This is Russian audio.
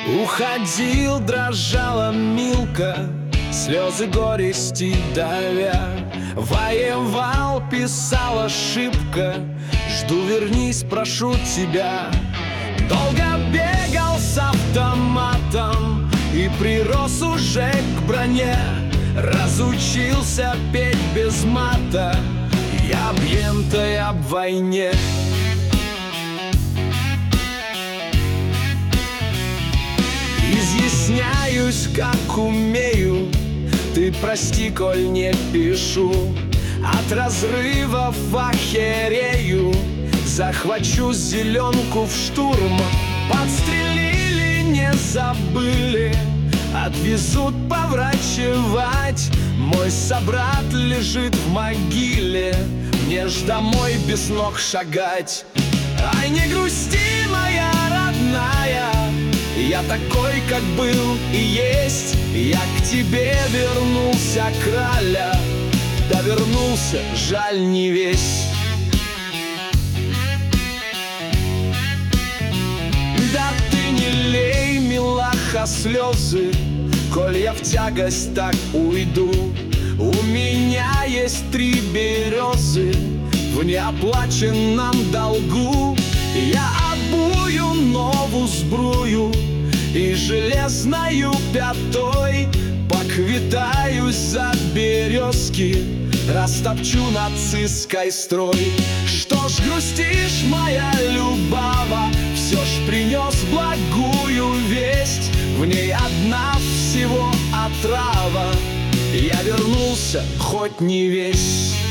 Уходил, дрожала Милка, слезы горести давя. Воевал, писал ошибка, жду, вернись, прошу тебя. Долго бегал с автоматом и прирос уже к броне. Разучился петь без мата, я об ем-то и об войне. Изъясняюсь, как умею, ты прости, коль не пишу. От разрывов охерею, захвачу зеленку в штурм. Подстрелили, не забыли, отвезут поврачевать. Мой собрат лежит в могиле, мне ж домой без ног шагать. Ай, не грусти, моя родная, я такой, как был и есть. Я к тебе вернулся, краля, да вернулся, жаль, не весь. Да ты не лей, милаха, слезы, коль я в тягость так уйду. У меня есть 3 березы в неоплаченном долгу. Я обую новую сбрую и железною пятой поквитаюсь за березки, растопчу нацистской строй. Что ж грустишь, моя любава, все ж принес благую весть. В ней одна всего отрава, я вернулся, хоть не весь.